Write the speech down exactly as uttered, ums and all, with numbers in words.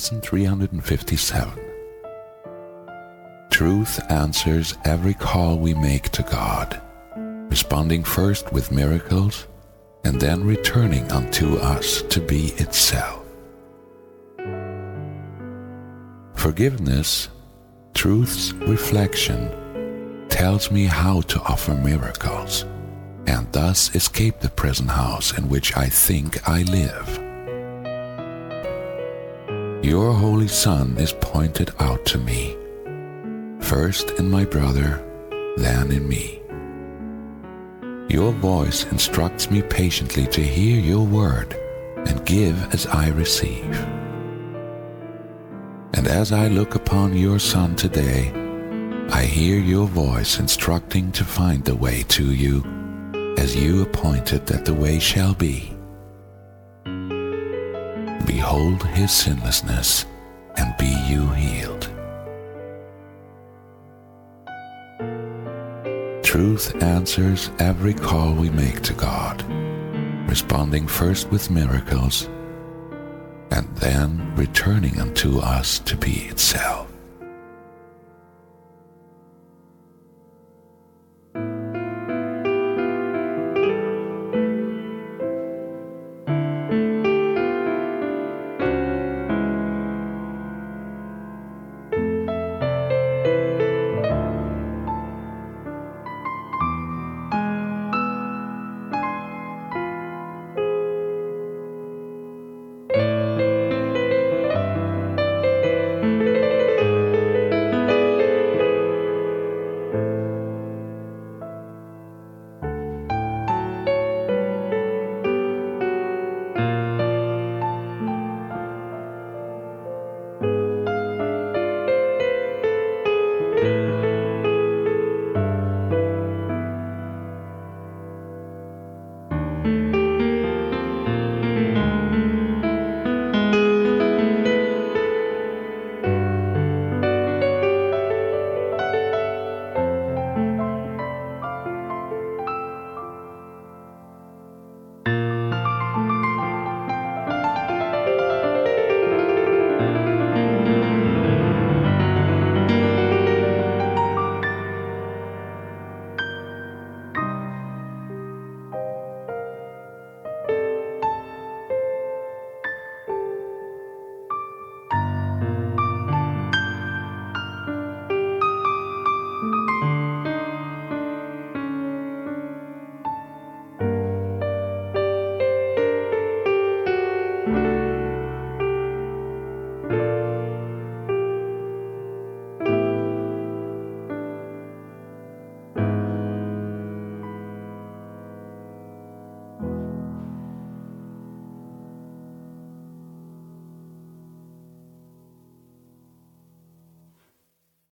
Lesson three hundred fifty-seven. Truth answers every call we make to God, responding first with miracles and then returning unto us to be itself. Forgiveness, truth's reflection, tells me how to offer miracles and thus escape the prison house in which I think I live. Your Holy Son is pointed out to me, first in my brother, then in me. Your voice instructs me patiently to hear your word and give as I receive. And as I look upon your Son today, I hear your voice instructing to find the way to you, as you appointed that the way shall be. Behold his sinlessness, and be you healed. Truth answers every call we make to God, responding first with miracles, and then returning unto us to be itself.